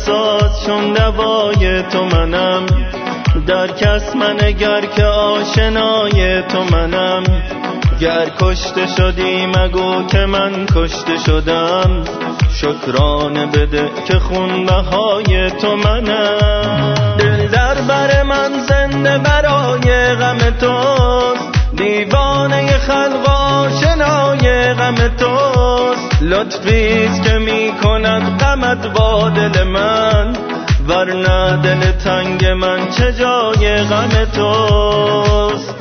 بساز چون دوای تو منم، در کس منگر که آشنای تو منم. گر کشته شدی مگو که من کشته شدم، شکرانه بده که خون بهای تو منم. دل در بر من زنده برای غم توست، دیوانه خلق آشنای غم توست. لطفیست که می کند غمت با دل من، ورنه دل تنگ من چه جای غم توست.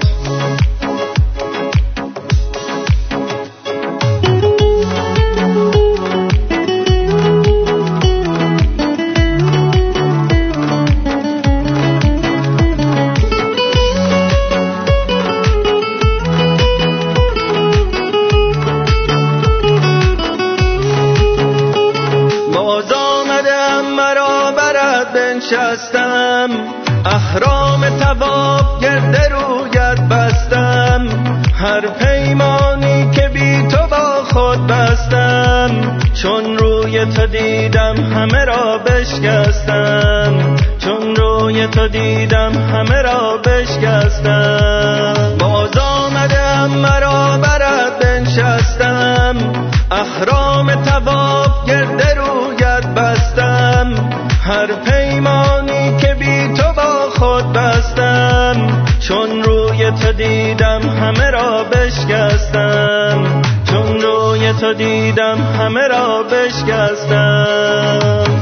بنشستم احرام طواف گرد رویت بستم، هر پیمانی که بی تو با خود بستم. چون روی تو دیدم همه را بشکستم، چون روی تو دیدم همه را بشکستم. باز آمدم مرا برات بنشستم، احرام طواف گرد رویت بستم، هر پیمانی که بی تو با خود بستم. چون روی تو دیدم همه را بشکستم، چون روی تو دیدم همه را بشکستم.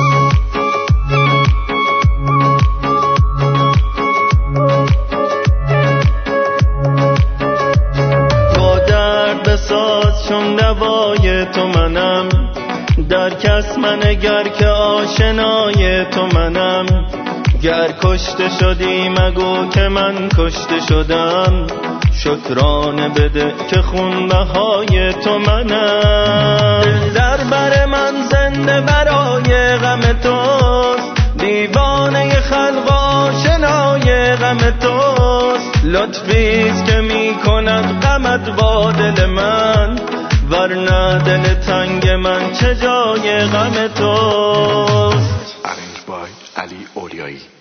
با درد بساز چون دوای تو منم، در کس منگر که آشنای تو منم. گر کشته شدی مگو که من کشته شدم، شکرانه بده که خون بهای تو منم. دل در بر من زنده برای غم توست، دیوانه خلق آشنای غم توست. لطفیست که می کند غمت با دل من، ورنه دل تنگ من چه جای غم توست. Arranged by Ali Oriai.